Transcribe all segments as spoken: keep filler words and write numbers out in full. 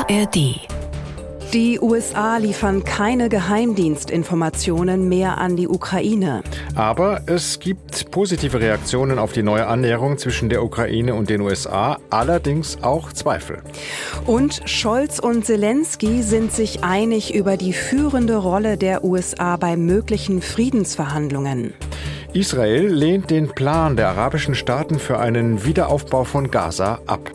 A R D. Die U S A liefern keine Geheimdienstinformationen mehr an die Ukraine. Aber es gibt positive Reaktionen auf die neue Annäherung zwischen der Ukraine und den U S A, allerdings auch Zweifel. Und Scholz und Zelensky sind sich einig über die führende Rolle der U S A bei möglichen Friedensverhandlungen. Israel lehnt den Plan der arabischen Staaten für einen Wiederaufbau von Gaza ab.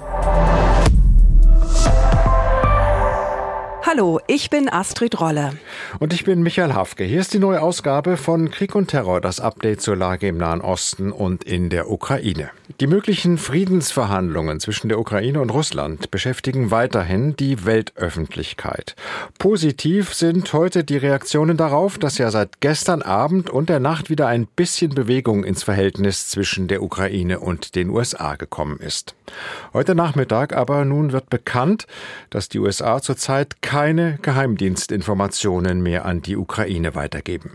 Hallo, ich bin Astrid Rolle. Und ich bin Michael Hafke. Hier ist die neue Ausgabe von Krieg und Terror, das Update zur Lage im Nahen Osten und in der Ukraine. Die möglichen Friedensverhandlungen zwischen der Ukraine und Russland beschäftigen weiterhin die Weltöffentlichkeit. Positiv sind heute die Reaktionen darauf, dass ja seit gestern Abend und der Nacht wieder ein bisschen Bewegung ins Verhältnis zwischen der Ukraine und den U S A gekommen ist. Heute Nachmittag aber nun wird bekannt, dass die U S A zurzeit keine Geheimdienstinformationen mehr an die Ukraine weitergeben.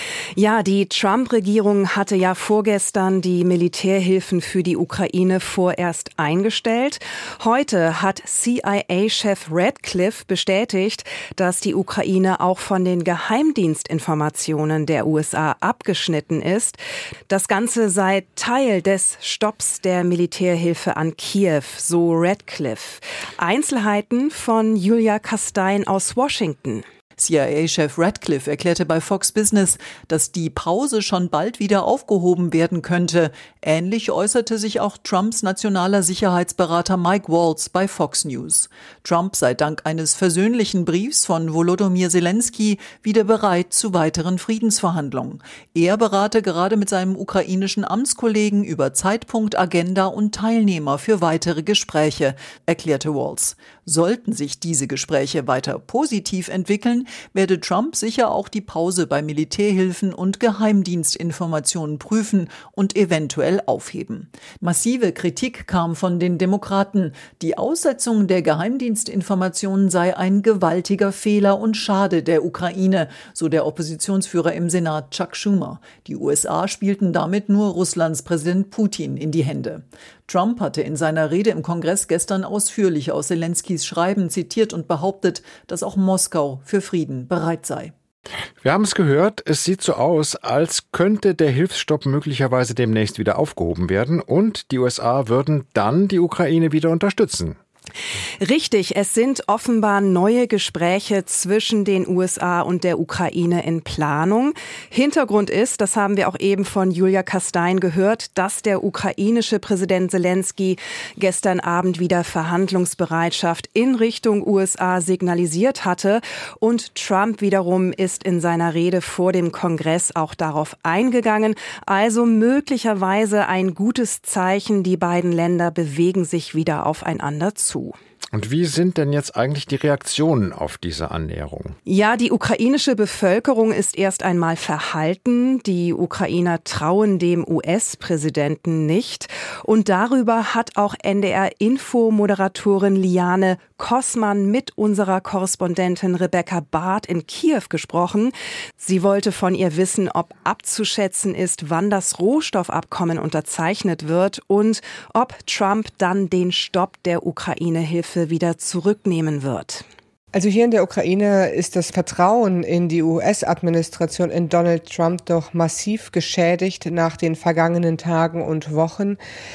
Ja, die Trump-Regierung hatte ja vorgestern die Militärhilfen für die Ukraine vorerst eingestellt. Heute hat C I A-Chef Radcliffe bestätigt, dass die Ukraine auch von den Geheimdienstinformationen der U S A abgeschnitten ist. Das Ganze sei Teil des Stopps der Militärhilfe an Kiew, so Radcliffe. Einzelheiten von Julia Kastein aus Washington. C I A-Chef Radcliffe erklärte bei Fox Business, dass die Pause schon bald wieder aufgehoben werden könnte. Ähnlich äußerte sich auch Trumps nationaler Sicherheitsberater Mike Waltz bei Fox News. Trump sei dank eines versöhnlichen Briefs von Volodymyr Zelensky wieder bereit zu weiteren Friedensverhandlungen. Er berate gerade mit seinem ukrainischen Amtskollegen über Zeitpunkt, Agenda und Teilnehmer für weitere Gespräche, erklärte Waltz. Sollten sich diese Gespräche weiter positiv entwickeln, werde Trump sicher auch die Pause bei Militärhilfen und Geheimdienstinformationen prüfen und eventuell aufheben. Massive Kritik kam von den Demokraten. Die Aussetzung der Geheimdienstinformationen sei ein gewaltiger Fehler und schade der Ukraine, so der Oppositionsführer im Senat Chuck Schumer. Die U S A spielten damit nur Russlands Präsident Putin in die Hände. Trump hatte in seiner Rede im Kongress gestern ausführlich aus Zelenskys Schreiben zitiert und behauptet, dass auch Moskau für Frieden bereit sei. Wir haben es gehört, es sieht so aus, als könnte der Hilfsstopp möglicherweise demnächst wieder aufgehoben werden und die U S A würden dann die Ukraine wieder unterstützen. Richtig, es sind offenbar neue Gespräche zwischen den U S A und der Ukraine in Planung. Hintergrund ist, das haben wir auch eben von Julia Kastein gehört, dass der ukrainische Präsident Zelensky gestern Abend wieder Verhandlungsbereitschaft in Richtung U S A signalisiert hatte. Und Trump wiederum ist in seiner Rede vor dem Kongress auch darauf eingegangen. Also möglicherweise ein gutes Zeichen, die beiden Länder bewegen sich wieder aufeinander zu. Und wie sind denn jetzt eigentlich die Reaktionen auf diese Annäherung? Ja, die ukrainische Bevölkerung ist erst einmal verhalten. Die Ukrainer trauen dem U S-Präsidenten nicht. Und darüber hat auch N D R-Info-Moderatorin Liane Kossmann mit unserer Korrespondentin Rebecca Barth in Kiew gesprochen. Sie wollte von ihr wissen, ob abzuschätzen ist, wann das Rohstoffabkommen unterzeichnet wird und ob Trump dann den Stopp der Ukraine-Hilfe wieder zurücknehmen wird. Also hier in der Ukraine ist das Vertrauen in die U S-Administration in Donald Trump doch massiv geschädigt nach den vergangenen Tagen und Wochen.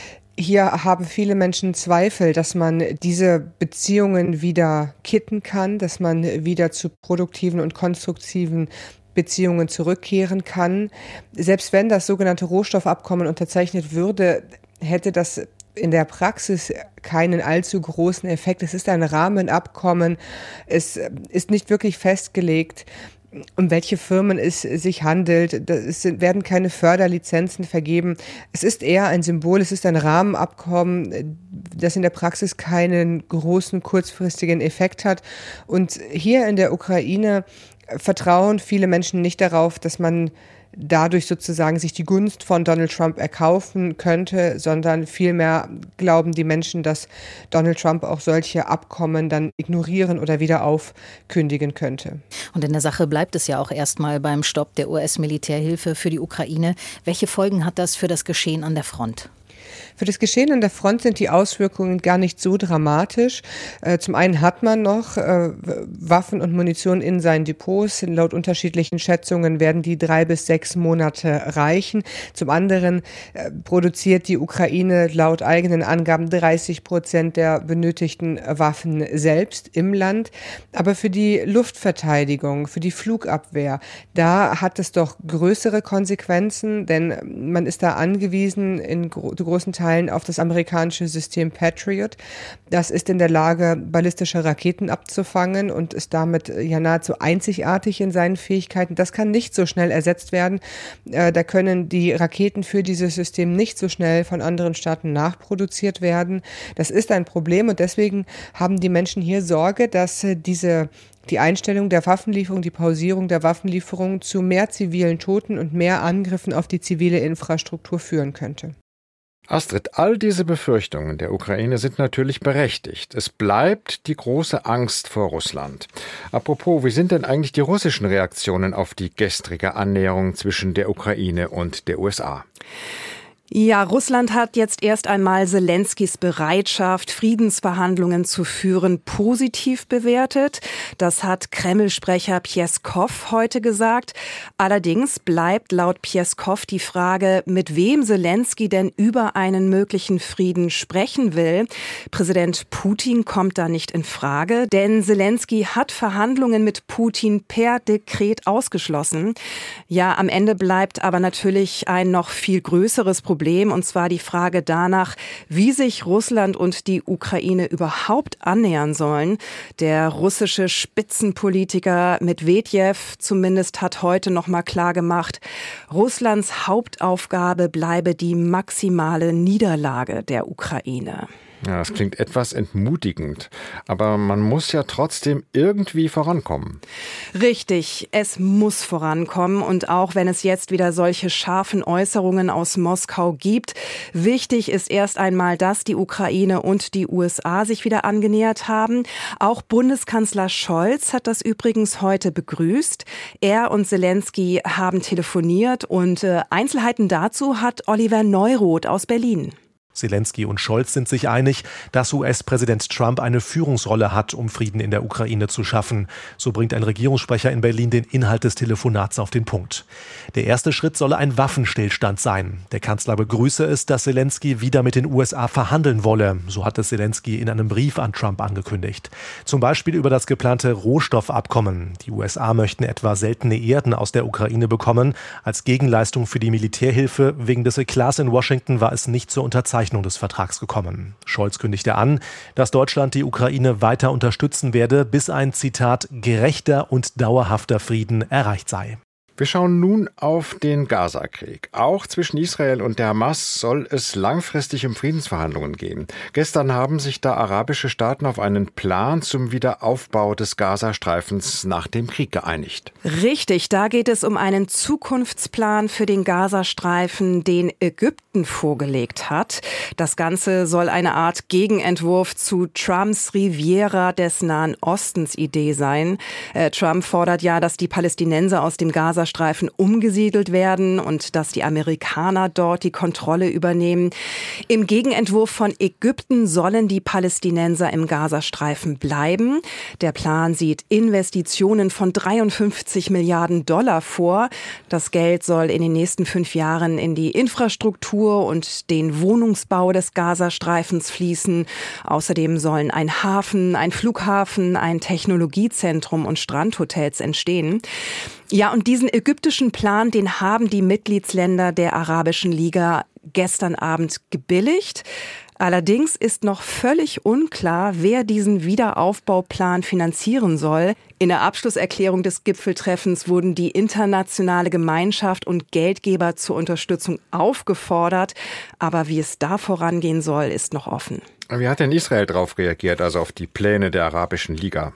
Hier haben viele Menschen Zweifel, dass man diese Beziehungen wieder kitten kann, dass man wieder zu produktiven und konstruktiven Beziehungen zurückkehren kann. Selbst wenn das sogenannte Rohstoffabkommen unterzeichnet würde, hätte das in der Praxis keinen allzu großen Effekt. Es ist ein Rahmenabkommen. Es ist nicht wirklich festgelegt, um welche Firmen es sich handelt. Es werden keine Förderlizenzen vergeben. Es ist eher ein Symbol, es ist ein Rahmenabkommen, das in der Praxis keinen großen kurzfristigen Effekt hat. Und hier in der Ukraine vertrauen viele Menschen nicht darauf, dass man dadurch sozusagen sich die Gunst von Donald Trump erkaufen könnte, sondern vielmehr glauben die Menschen, dass Donald Trump auch solche Abkommen dann ignorieren oder wieder aufkündigen könnte. Und in der Sache bleibt es ja auch erstmal beim Stopp der U S-Militärhilfe für die Ukraine. Welche Folgen hat das für das Geschehen an der Front? Für das Geschehen an der Front sind die Auswirkungen gar nicht so dramatisch. Äh, zum einen hat man noch äh, Waffen und Munition in seinen Depots. Laut unterschiedlichen Schätzungen werden die drei bis sechs Monate reichen. Zum anderen äh, produziert die Ukraine laut eigenen Angaben dreißig Prozent der benötigten Waffen selbst im Land. Aber für die Luftverteidigung, für die Flugabwehr, da hat es doch größere Konsequenzen, denn man ist da angewiesen in gro- großen Teilen auf das amerikanische System Patriot. Das ist in der Lage, ballistische Raketen abzufangen und ist damit ja nahezu einzigartig in seinen Fähigkeiten. Das kann nicht so schnell ersetzt werden. Äh, da können die Raketen für dieses System nicht so schnell von anderen Staaten nachproduziert werden. Das ist ein Problem und deswegen haben die Menschen hier Sorge, dass äh, diese die Einstellung der Waffenlieferung, die Pausierung der Waffenlieferung zu mehr zivilen Toten und mehr Angriffen auf die zivile Infrastruktur führen könnte. Astrid, all diese Befürchtungen der Ukraine sind natürlich berechtigt. Es bleibt die große Angst vor Russland. Apropos, wie sind denn eigentlich die russischen Reaktionen auf die gestrige Annäherung zwischen der Ukraine und der U S A? Ja, Russland hat jetzt erst einmal Selenskys Bereitschaft, Friedensverhandlungen zu führen, positiv bewertet. Das hat Kreml-Sprecher Pjeskow heute gesagt. Allerdings bleibt laut Pjeskow die Frage, mit wem Selensky denn über einen möglichen Frieden sprechen will. Präsident Putin kommt da nicht in Frage, denn Selensky hat Verhandlungen mit Putin per Dekret ausgeschlossen. Ja, am Ende bleibt aber natürlich ein noch viel größeres Problem. Problem, und zwar die Frage danach, wie sich Russland und die Ukraine überhaupt annähern sollen. Der russische Spitzenpolitiker Medwedew zumindest hat heute noch mal klar gemacht, Russlands Hauptaufgabe bleibe die maximale Niederlage der Ukraine. Ja, das klingt etwas entmutigend, aber man muss ja trotzdem irgendwie vorankommen. Richtig, es muss vorankommen und auch wenn es jetzt wieder solche scharfen Äußerungen aus Moskau gibt, wichtig ist erst einmal, dass die Ukraine und die U S A sich wieder angenähert haben. Auch Bundeskanzler Scholz hat das übrigens heute begrüßt. Er und Selensky haben telefoniert und äh, Einzelheiten dazu hat Oliver Neuroth aus Berlin. Selensky und Scholz sind sich einig, dass U S-Präsident Trump eine Führungsrolle hat, um Frieden in der Ukraine zu schaffen. So bringt ein Regierungssprecher in Berlin den Inhalt des Telefonats auf den Punkt. Der erste Schritt solle ein Waffenstillstand sein. Der Kanzler begrüße es, dass Selensky wieder mit den U S A verhandeln wolle. So hat es Selensky in einem Brief an Trump angekündigt. Zum Beispiel über das geplante Rohstoffabkommen. Die U S A möchten etwa seltene Erden aus der Ukraine bekommen. Als Gegenleistung für die Militärhilfe wegen des Eklats in Washington war es nicht zur Unterzeichnung des Vertrags gekommen. Scholz kündigte an, dass Deutschland die Ukraine weiter unterstützen werde, bis ein, Zitat, gerechter und dauerhafter Frieden erreicht sei. Wir schauen nun auf den Gaza-Krieg. Auch zwischen Israel und der Hamas soll es langfristig um Friedensverhandlungen gehen. Gestern haben sich da arabische Staaten auf einen Plan zum Wiederaufbau des Gazastreifens nach dem Krieg geeinigt. Richtig, da geht es um einen Zukunftsplan für den Gazastreifen, den Ägypten vorgelegt hat. Das Ganze soll eine Art Gegenentwurf zu Trumps Riviera des Nahen Ostens Idee sein. Äh, Trump fordert ja, dass die Palästinenser aus dem Gazastreifen umgesiedelt werden und dass die Amerikaner dort die Kontrolle übernehmen. Im Gegenentwurf von Ägypten sollen die Palästinenser im Gazastreifen bleiben. Der Plan sieht Investitionen von dreiundfünfzig Milliarden Dollar vor. Das Geld soll in den nächsten fünf Jahren in die Infrastruktur und den Wohnungsbau des Gazastreifens fließen. Außerdem sollen ein Hafen, ein Flughafen, ein Technologiezentrum und Strandhotels entstehen. Ja, und diesen ägyptischen Plan, den haben die Mitgliedsländer der Arabischen Liga gestern Abend gebilligt. Allerdings ist noch völlig unklar, wer diesen Wiederaufbauplan finanzieren soll. In der Abschlusserklärung des Gipfeltreffens wurden die internationale Gemeinschaft und Geldgeber zur Unterstützung aufgefordert. Aber wie es da vorangehen soll, ist noch offen. Wie hat denn Israel darauf reagiert, also auf die Pläne der Arabischen Liga?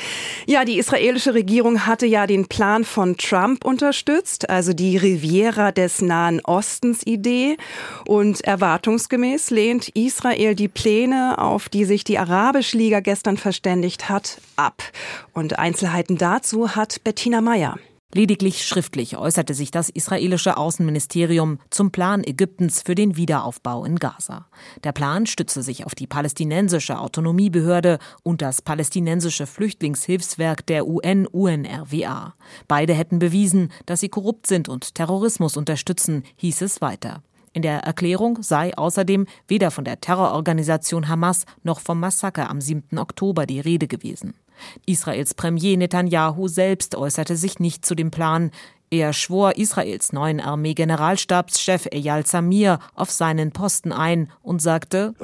Ja, die israelische Regierung hatte ja den Plan von Trump unterstützt, also die Riviera des Nahen Ostens Idee. Und erwartungsgemäß lehnt Israel die Pläne, auf die sich die Arabische Liga gestern verständigt hat, ab. Und Einzelheiten dazu hat Bettina Meyer. Lediglich schriftlich äußerte sich das israelische Außenministerium zum Plan Ägyptens für den Wiederaufbau in Gaza. Der Plan stütze sich auf die palästinensische Autonomiebehörde und das palästinensische Flüchtlingshilfswerk der U N U N R W A. Beide hätten bewiesen, dass sie korrupt sind und Terrorismus unterstützen, hieß es weiter. In der Erklärung sei außerdem weder von der Terrororganisation Hamas noch vom Massaker am siebten Oktober die Rede gewesen. Israels Premier Netanyahu selbst äußerte sich nicht zu dem Plan. Er schwor Israels neuen Armee-Generalstabschef Eyal Zamir auf seinen Posten ein und sagte: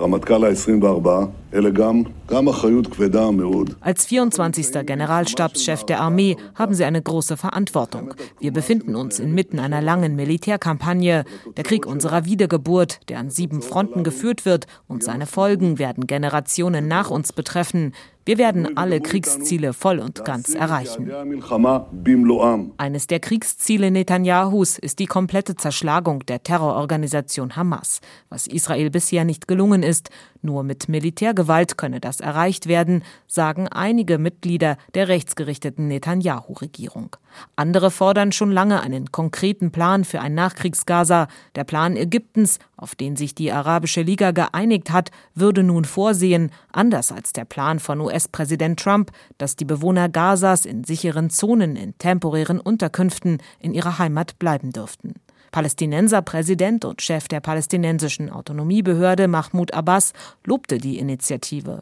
Als vierundzwanzigster Generalstabschef der Armee haben Sie eine große Verantwortung. Wir befinden uns inmitten einer langen Militärkampagne. Der Krieg unserer Wiedergeburt, der an sieben Fronten geführt wird, und seine Folgen werden Generationen nach uns betreffen. Wir werden alle Kriegsziele voll und ganz erreichen. Eines der Kriegsziele Netanyahus ist die komplette Zerschlagung der Terrororganisation Hamas, was Israel bisher nicht gelungen ist. Nur mit Militärgewalt könne das erreicht werden, sagen einige Mitglieder der rechtsgerichteten Netanyahu-Regierung. Andere fordern schon lange einen konkreten Plan für ein Nachkriegs-Gaza. Der Plan Ägyptens, auf den sich die Arabische Liga geeinigt hat, würde nun vorsehen, anders als der Plan von U S-Präsident Trump, dass die Bewohner Gazas in sicheren Zonen in temporären Unterkünften in ihrer Heimat bleiben dürften. Palästinenser-Präsident und Chef der palästinensischen Autonomiebehörde Mahmoud Abbas lobte die Initiative.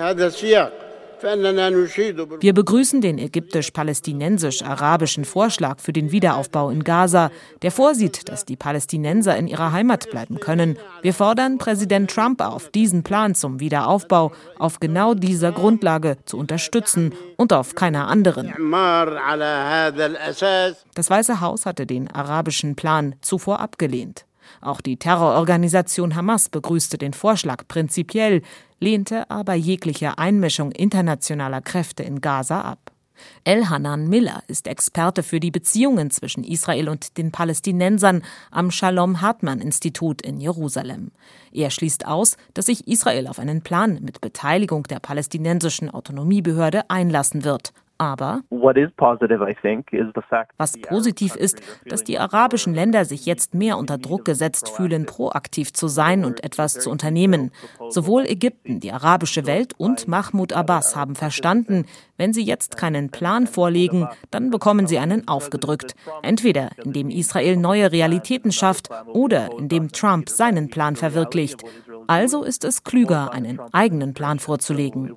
Wir begrüßen den ägyptisch-palästinensisch-arabischen Vorschlag für den Wiederaufbau in Gaza, der vorsieht, dass die Palästinenser in ihrer Heimat bleiben können. Wir fordern Präsident Trump auf, diesen Plan zum Wiederaufbau auf genau dieser Grundlage zu unterstützen und auf keiner anderen. Das Weiße Haus hatte den arabischen Plan zuvor abgelehnt. Auch die Terrororganisation Hamas begrüßte den Vorschlag prinzipiell, lehnte aber jegliche Einmischung internationaler Kräfte in Gaza ab. Elhanan Miller ist Experte für die Beziehungen zwischen Israel und den Palästinensern am Shalom-Hartman-Institut in Jerusalem. Er schließt aus, dass sich Israel auf einen Plan mit Beteiligung der palästinensischen Autonomiebehörde einlassen wird. Aber was positiv ist, dass die arabischen Länder sich jetzt mehr unter Druck gesetzt fühlen, proaktiv zu sein und etwas zu unternehmen. Sowohl Ägypten, die arabische Welt und Mahmoud Abbas haben verstanden, wenn sie jetzt keinen Plan vorlegen, dann bekommen sie einen aufgedrückt. Entweder indem Israel neue Realitäten schafft oder indem Trump seinen Plan verwirklicht. Also ist es klüger, einen eigenen Plan vorzulegen,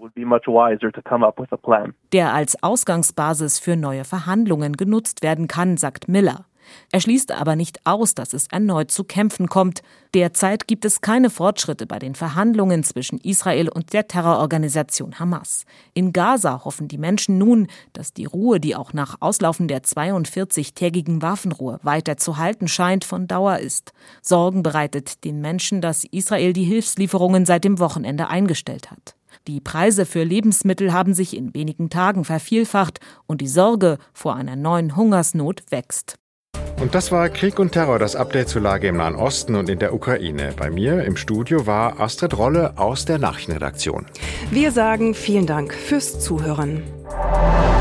der als Ausgangsbasis für neue Verhandlungen genutzt werden kann, sagt Miller. Er schließt aber nicht aus, dass es erneut zu Kämpfen kommt. Derzeit gibt es keine Fortschritte bei den Verhandlungen zwischen Israel und der Terrororganisation Hamas. In Gaza hoffen die Menschen nun, dass die Ruhe, die auch nach Auslaufen der zweiundvierzigtägigen Waffenruhe weiter zu halten scheint, von Dauer ist. Sorgen bereitet den Menschen, dass Israel die Hilfslieferungen seit dem Wochenende eingestellt hat. Die Preise für Lebensmittel haben sich in wenigen Tagen vervielfacht und die Sorge vor einer neuen Hungersnot wächst. Und das war Krieg und Terror, das Update zur Lage im Nahen Osten und in der Ukraine. Bei mir im Studio war Astrid Rolle aus der Nachrichtenredaktion. Wir sagen vielen Dank fürs Zuhören.